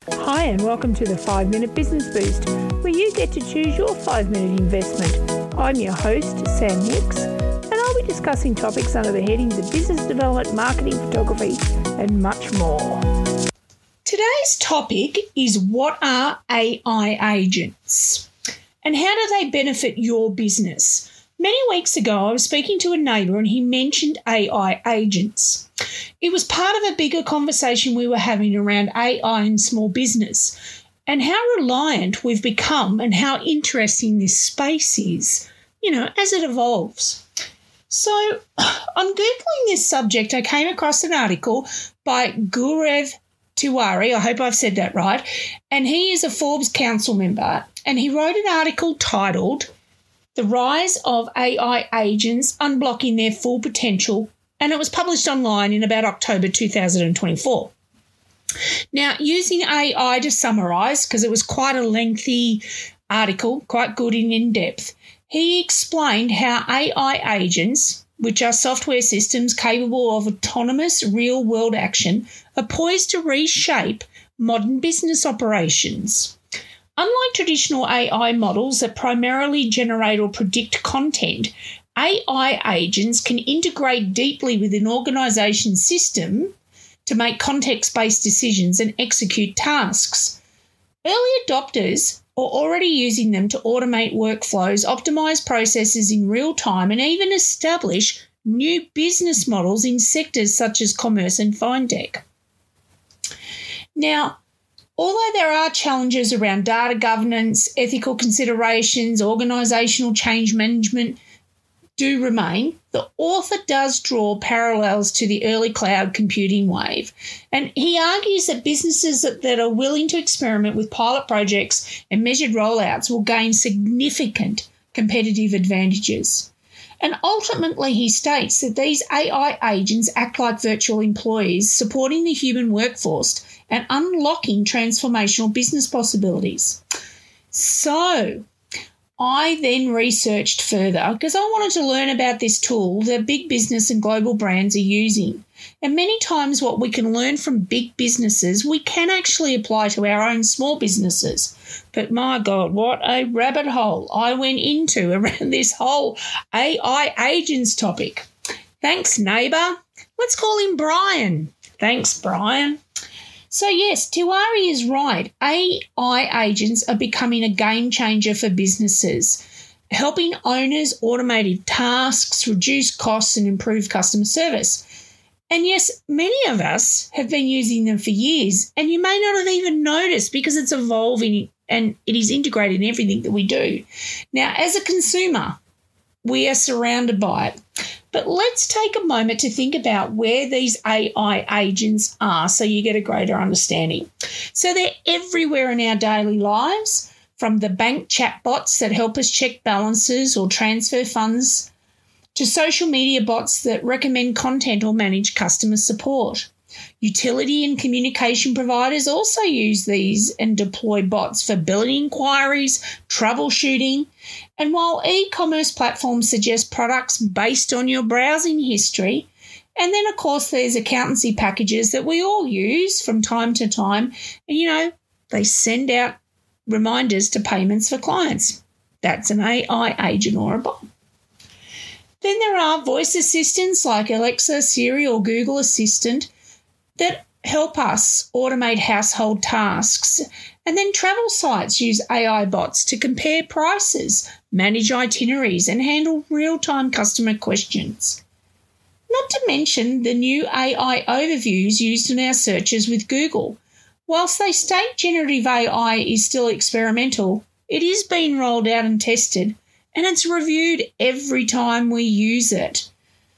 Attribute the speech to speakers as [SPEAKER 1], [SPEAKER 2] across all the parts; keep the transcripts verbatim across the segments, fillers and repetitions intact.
[SPEAKER 1] Hi and welcome to the five minute Business Boost, where you get to choose your five minute investment. I'm your host, Sam Hicks, and I'll be discussing topics under the headings of business development, marketing, photography, and much more. Today's topic is, what are A I agents and how do they benefit your business? Many weeks ago, I was speaking to a neighbour and he mentioned A I agents. It was part of a bigger conversation we were having around A I in small business and how reliant we've become and how interesting this space is, you know, as it evolves. So on Googling this subject, I came across an article by Gaurav Tiwari, I hope I've said that right, and he is a Forbes Council member, and he wrote an article titled The Rise of A I Agents Unblocking Their Full Potential, and it was published online in about October two thousand twenty-four. Now, using A I to summarise, because it was quite a lengthy article, quite good and in-depth, he explained how A I agents, which are software systems capable of autonomous real-world action, are poised to reshape modern business operations. Unlike traditional A I models that primarily generate or predict content, A I agents can integrate deeply with an organisation's system to make context-based decisions and execute tasks. Early adopters are already using them to automate workflows, optimise processes in real time, and even establish new business models in sectors such as commerce and fintech. Now, although there are challenges around data governance, ethical considerations, organisational change management do remain, the author does draw parallels to the early cloud computing wave. And he argues that businesses that, that are willing to experiment with pilot projects and measured rollouts will gain significant competitive advantages. And ultimately, he states that these A I agents act like virtual employees, supporting the human workforce and unlocking transformational business possibilities. So I then researched further because I wanted to learn about this tool that big business and global brands are using. And many times what we can learn from big businesses, we can actually apply to our own small businesses. But my God, what a rabbit hole I went into around this whole A I agents topic. Thanks, neighbour. Let's call him Brian. Thanks, Brian. So yes, Tiwari is right. A I agents are becoming a game changer for businesses, helping owners automate tasks, reduce costs, and improve customer service. And yes, many of us have been using them for years, and you may not have even noticed because it's evolving and it is integrated in everything that we do. Now, as a consumer, we are surrounded by it. But let's take a moment to think about where these A I agents are so you get a greater understanding. So they're everywhere in our daily lives, from the bank chatbots that help us check balances or transfer funds to social media bots that recommend content or manage customer support. Utility and communication providers also use these and deploy bots for billing inquiries, troubleshooting, and while e-commerce platforms suggest products based on your browsing history, and then, of course, there's accountancy packages that we all use from time to time, and, you know, they send out reminders to payments for clients. That's an A I agent or a bot. Then there are voice assistants like Alexa, Siri, or Google Assistant that help us automate household tasks. And then travel sites use A I bots to compare prices, manage itineraries, and handle real-time customer questions. Not to mention the new A I overviews used in our searches with Google. Whilst they state generative A I is still experimental, it is being rolled out and tested, and it's reviewed every time we use it.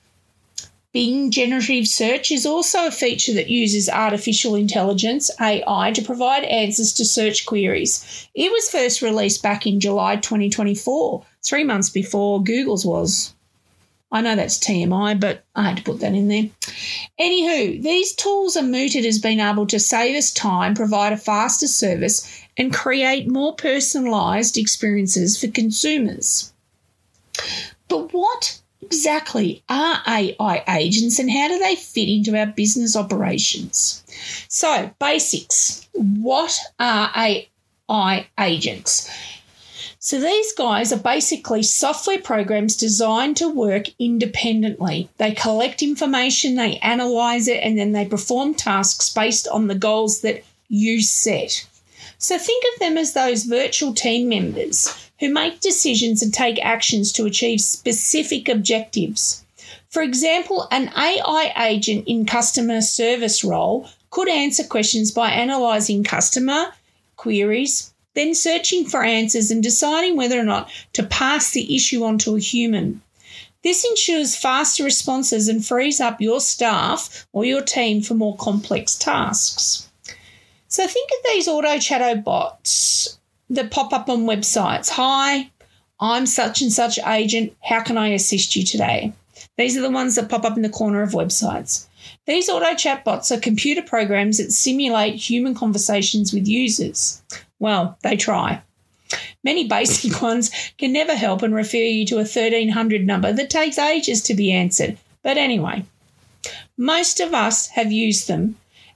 [SPEAKER 1] Bing Generative Search is also a feature that uses artificial intelligence, A I, to provide answers to search queries. It was first released back in July twenty twenty-four, three months before Google's was. I know that's T M I, but I had to put that in there. Anywho, these tools are mooted as being able to save us time, provide a faster service, and create more personalised experiences for consumers. But what exactly are A I agents and how do they fit into our business operations? So, basics. What are A I agents? So these guys are basically software programs designed to work independently. They collect information, they analyse it, and then they perform tasks based on the goals that you set. So think of them as those virtual team members who make decisions and take actions to achieve specific objectives. For example, an A I agent in customer service role could answer questions by analysing customer queries, then searching for answers and deciding whether or not to pass the issue on to a human. This ensures faster responses and frees up your staff or your team for more complex tasks. So think of these auto chat bots that pop up on websites. Hi, I'm such and such agent. How can I assist you today? These are the ones that pop up in the corner of websites. These auto chatbots are computer programs that simulate human conversations with users. Well, they try. Many basic ones can never help and refer you to a thirteen hundred number that takes ages to be answered. But anyway, most of us have used them,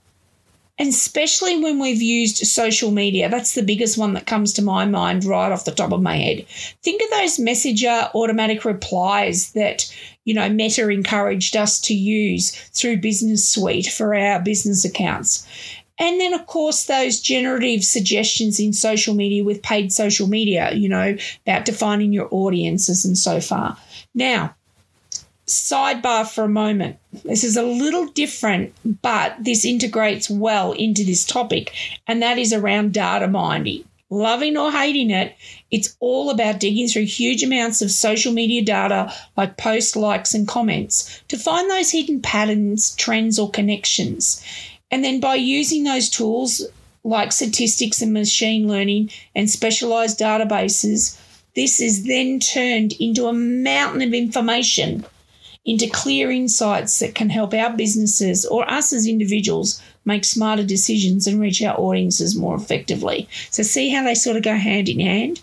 [SPEAKER 1] and especially when we've used social media. That's the biggest one that comes to my mind right off the top of my head. Think of those Messenger automatic replies that, you know, Meta encouraged us to use through Business Suite for our business accounts. And then, of course, those generative suggestions in social media with paid social media, you know, about defining your audiences and so far. Now, sidebar for a moment. This is a little different, but this integrates well into this topic, and that is around data mining. Loving or hating it, it's all about digging through huge amounts of social media data like posts, likes, and comments to find those hidden patterns, trends, or connections. And then by using those tools like statistics and machine learning and specialized databases, this is then turned into a mountain of information, into clear insights that can help our businesses or us as individuals make smarter decisions and reach our audiences more effectively. So see how they sort of go hand in hand?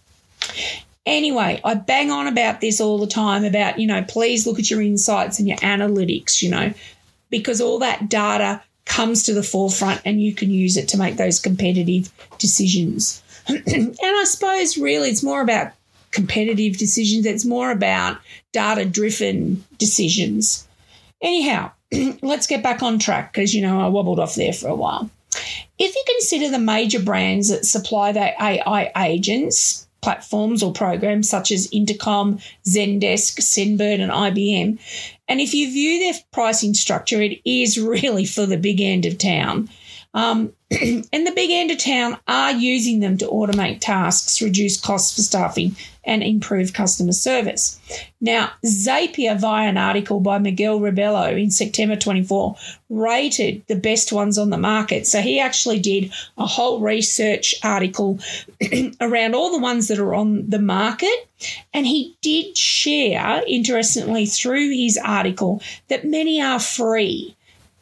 [SPEAKER 1] Anyway, I bang on about this all the time about, you know, please look at your insights and your analytics, you know, because all that data comes to the forefront and you can use it to make those competitive decisions. And I suppose really it's more about competitive decisions. It's more about data-driven decisions. Anyhow, let's get back on track because, you know, I wobbled off there for a while. If you consider the major brands that supply their A I agents, platforms or programs such as Intercom, Zendesk, Zenbird and I B M, and if you view their pricing structure, it is really for the big end of town. Um, and the big end of town are using them to automate tasks, reduce costs for staffing, and improve customer service. Now, Zapier, via an article by Miguel Rebello in September twenty-four, rated the best ones on the market. So he actually did a whole research article around all the ones that are on the market, and he did share, interestingly, through his article that many are free.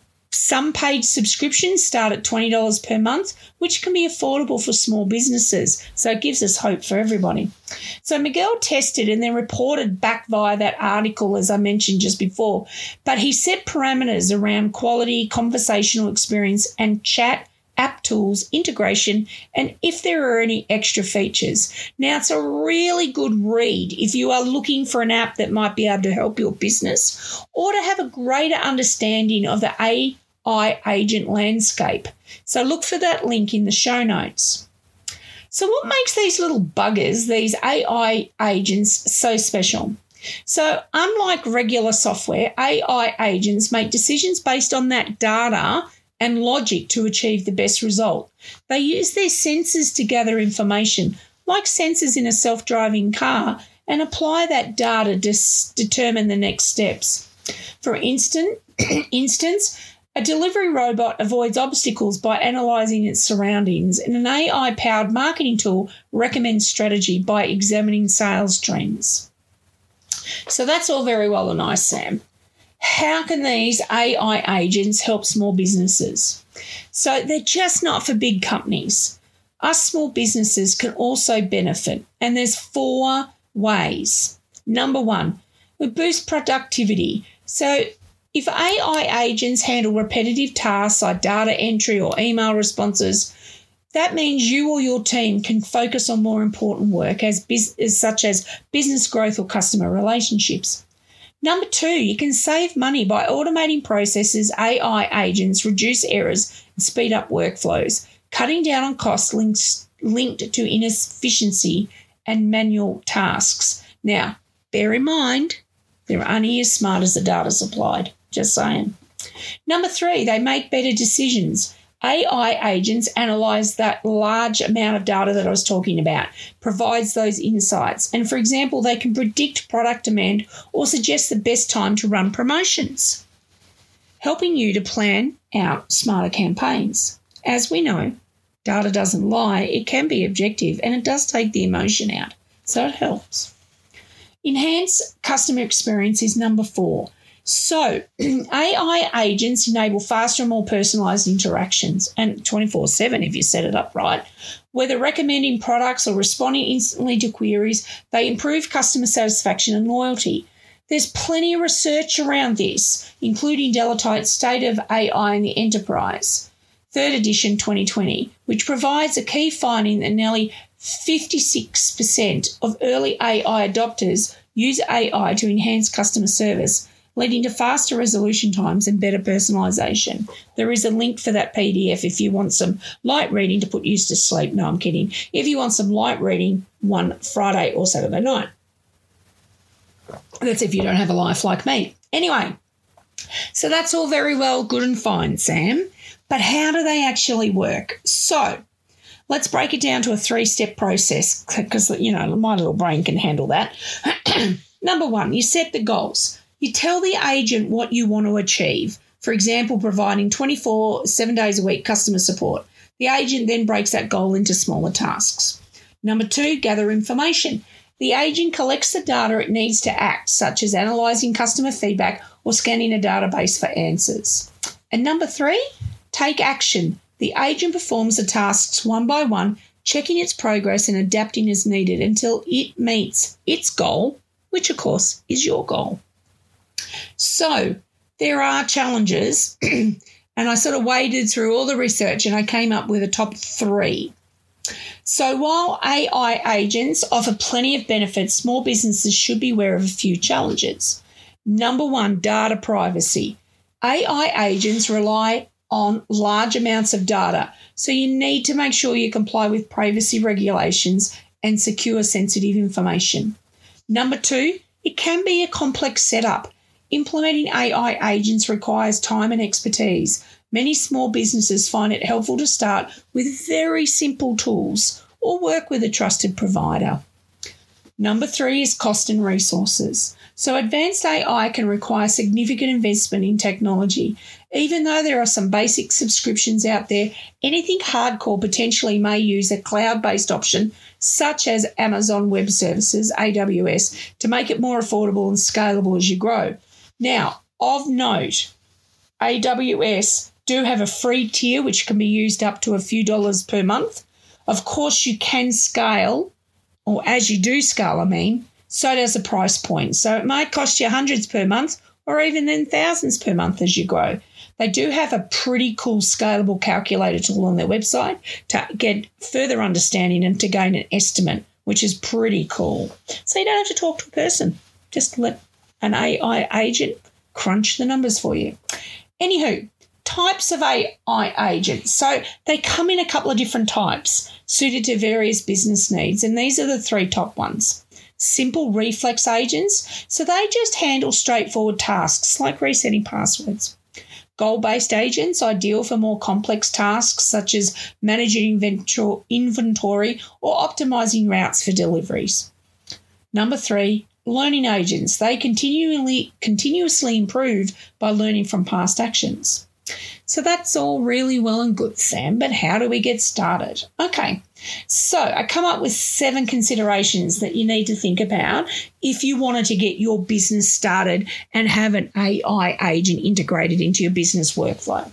[SPEAKER 1] Some paid subscriptions start at twenty dollars per month, which can be affordable for small businesses. So it gives us hope for everybody. So Miguel tested and then reported back via that article, as I mentioned just before. But he set parameters around quality, conversational experience, and chat, app tools, integration, and if there are any extra features. Now, it's a really good read if you are looking for an app that might be able to help your business or to have a greater understanding of the A I agent landscape. So look for that link in the show notes. So what makes these little buggers, these A I agents, so special? So unlike regular software, A I agents make decisions based on that data and logic to achieve the best result. They use their sensors to gather information, like sensors in a self-driving car, and apply that data to s- determine the next steps. For instant, instance, a delivery robot avoids obstacles by analysing its surroundings, and an A I-powered marketing tool recommends strategy by examining sales trends. So that's all very well and nice, Sam. How can these A I agents help small businesses? So they're just not for big companies. Us small businesses can also benefit, and there's four ways. Number one, We boost productivity. So if A I agents handle repetitive tasks like data entry or email responses, that means you or your team can focus on more important work as, biz- as such as business growth or customer relationships. Number two, you can save money by automating processes. A I agents reduce errors and speed up workflows, cutting down on costs links, linked to inefficiency and manual tasks. Now, bear in mind, they're only as smart as the data supplied. Just saying. Number three, they make better decisions. A I agents analyse that large amount of data that I was talking about, provides those insights. And, for example, they can predict product demand or suggest the best time to run promotions, helping you to plan out smarter campaigns. As we know, data doesn't lie. It can be objective, and it does take the emotion out. So it helps. Enhance customer experience is number four. So, A I agents enable faster and more personalised interactions, and twenty-four seven if you set it up right. Whether recommending products or responding instantly to queries, they improve customer satisfaction and loyalty. There's plenty of research around this, including Deloitte's State of A I in the Enterprise, third edition twenty twenty, which provides a key finding that nearly fifty-six percent of early A I adopters use A I to enhance customer service, leading to faster resolution times and better personalisation. There is a link for that P D F if you want some light reading to put you to sleep. No, I'm kidding. If you want some light reading one Friday or Saturday night. That's if you don't have a life like me. Anyway, so that's all very well, good and fine, Sam. But how do they actually work? So let's break it down to a three-step process because, you know, my little brain can handle that. Number one, you set the goals. You tell the agent what you want to achieve. For example, providing twenty-four, seven days a week customer support. The agent then breaks that goal into smaller tasks. Number two, gather information. The agent collects the data it needs to act, such as analysing customer feedback or scanning a database for answers. And number three, take action. The agent performs the tasks one by one, checking its progress and adapting as needed until it meets its goal, which of course is your goal. So there are challenges, and I sort of waded through all the research and I came up with a top three. So while A I agents offer plenty of benefits, small businesses should be aware of a few challenges. Number one, data privacy. A I agents rely on large amounts of data, so you need to make sure you comply with privacy regulations and secure sensitive information. Number two, it can be a complex setup. Implementing A I agents requires time and expertise. Many small businesses find it helpful to start with very simple tools or work with a trusted provider. Number three is cost and resources. So advanced A I can require significant investment in technology. Even though there are some basic subscriptions out there, anything hardcore potentially may use a cloud-based option such as Amazon Web Services, A W S, to make it more affordable and scalable as you grow. Now, of note, A W S do have a free tier which can be used up to a few dollars per month. Of course, you can scale, or as you do scale, I mean, so does the price point. So it might cost you hundreds per month or even then thousands per month as you grow. They do have a pretty cool scalable calculator tool on their website to get further understanding and to gain an estimate, which is pretty cool. So you don't have to talk to a person. Just let an A I agent crunch the numbers for you. Anywho, types of A I agents. So they come in a couple of different types suited to various business needs, and these are the three top ones. Simple reflex agents. So they just handle straightforward tasks like resetting passwords. Goal-based agents, ideal for more complex tasks such as managing inventory or optimizing routes for deliveries. Number three, learning agents. They continually continuously improve by learning from past actions. So that's all really well and good, Sam, but how do we get started? Okay, so I come up with seven considerations that you need to think about if you wanted to get your business started and have an A I agent integrated into your business workflow.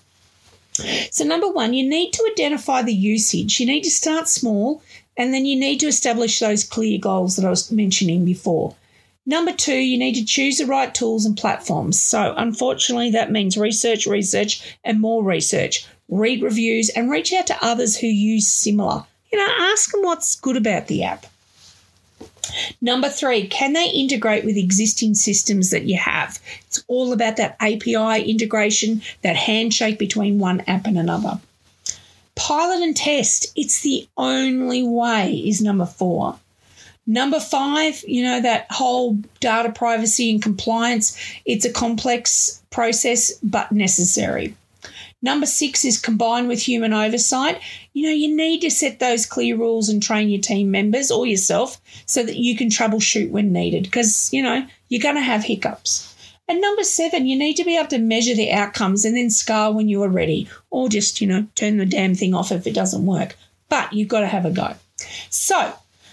[SPEAKER 1] So number one, you need to identify the usage. You need to start small, and then you need to establish those clear goals that I was mentioning before. Number two, you need to choose the right tools and platforms. So unfortunately, that means research, research, and more research. Read reviews and reach out to others who use similar. You know, ask them what's good about the app. Number three, can they integrate with existing systems that you have? It's all about that A P I integration, that handshake between one app and another. Pilot and test. It's the only way is number four. Number five, you know, that whole data privacy and compliance. It's a complex process, but necessary. Number six is combined with human oversight. You know, you need to set those clear rules and train your team members or yourself so that you can troubleshoot when needed because, you know, you're going to have hiccups. And number seven, you need to be able to measure the outcomes and then scale when you are ready or just, you know, turn the damn thing off if it doesn't work. But you've got to have a go. So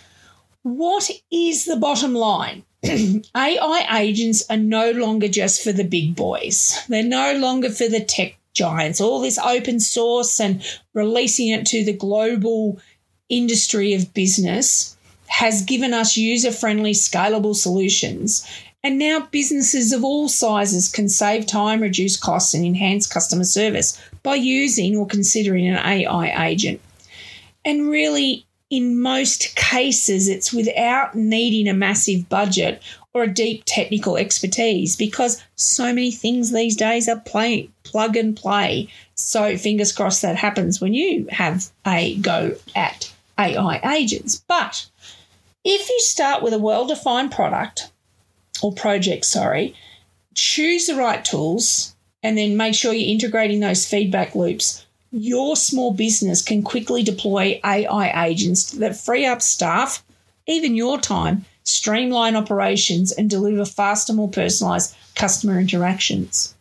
[SPEAKER 1] what is the bottom line? A I agents are no longer just for the big boys. They're no longer for the tech giants. All this open source and releasing it to the global industry of business has given us user-friendly, scalable solutions. And now businesses of all sizes can save time, reduce costs, and enhance customer service by using or considering an A I agent. And really, in most cases, it's without needing a massive budget or a deep technical expertise because so many things these days are play, plug and play. So fingers crossed that happens when you have a go at A I agents. But if you start with a well-defined product or project, sorry, choose the right tools and then make sure you're integrating those feedback loops, your small business can quickly deploy A I agents that free up staff, even your time, streamline operations, and deliver faster, more personalised customer interactions.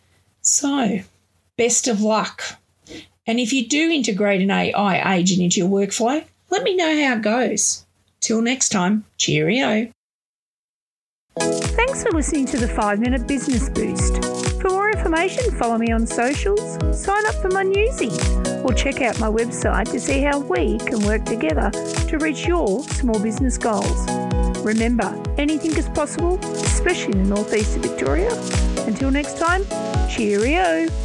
[SPEAKER 1] So, best of luck. And if you do integrate an A I agent into your workflow, let me know how it goes. Till next time, cheerio.
[SPEAKER 2] Thanks for listening to the five minute Business Boost. For more information, follow me on socials, sign up for my newsies, or check out my website to see how we can work together to reach your small business goals. Remember, anything is possible, especially in the northeast of Victoria. Until next time, cheerio.